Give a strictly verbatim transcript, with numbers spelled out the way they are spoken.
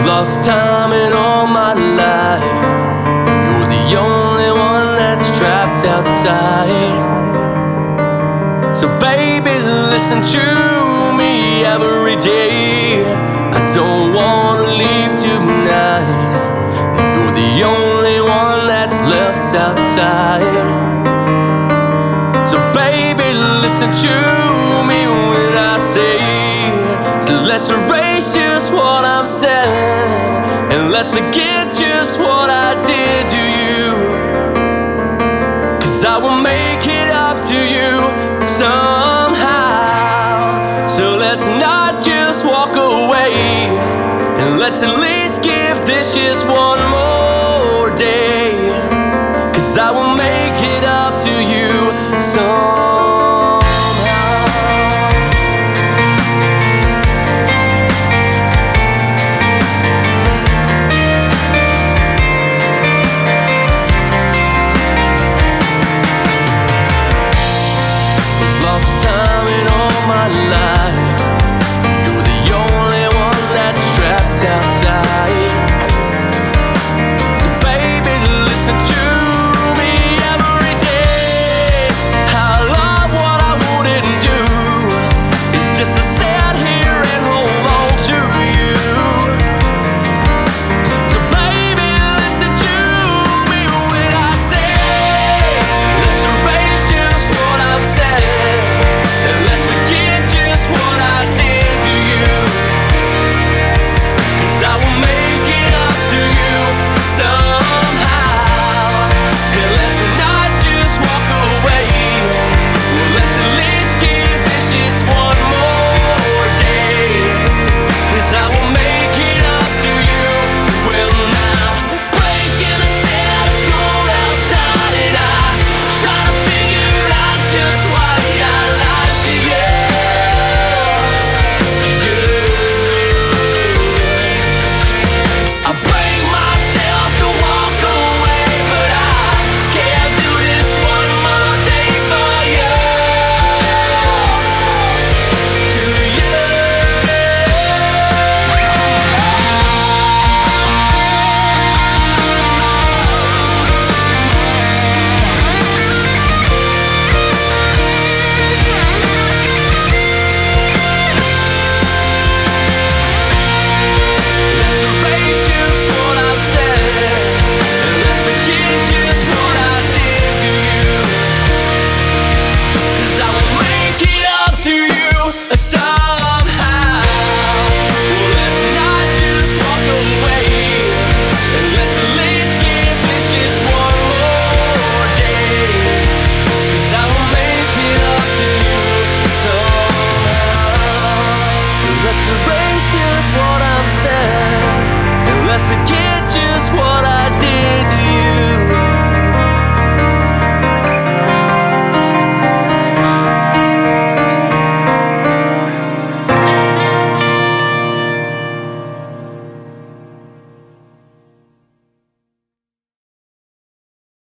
lost time in all my life. You're the only one that's trapped outside. So baby, listen to me every day. I don't wanna leave tonight. You're the only one that's left outside. So baby, listen to me when I say, so let's erase just what I've said, and let's forget just what I did to you. Cause I will make it up to you somehow. So let's not just walk away, and let's at least give this just one more day. Cause I will make it up to you somehow.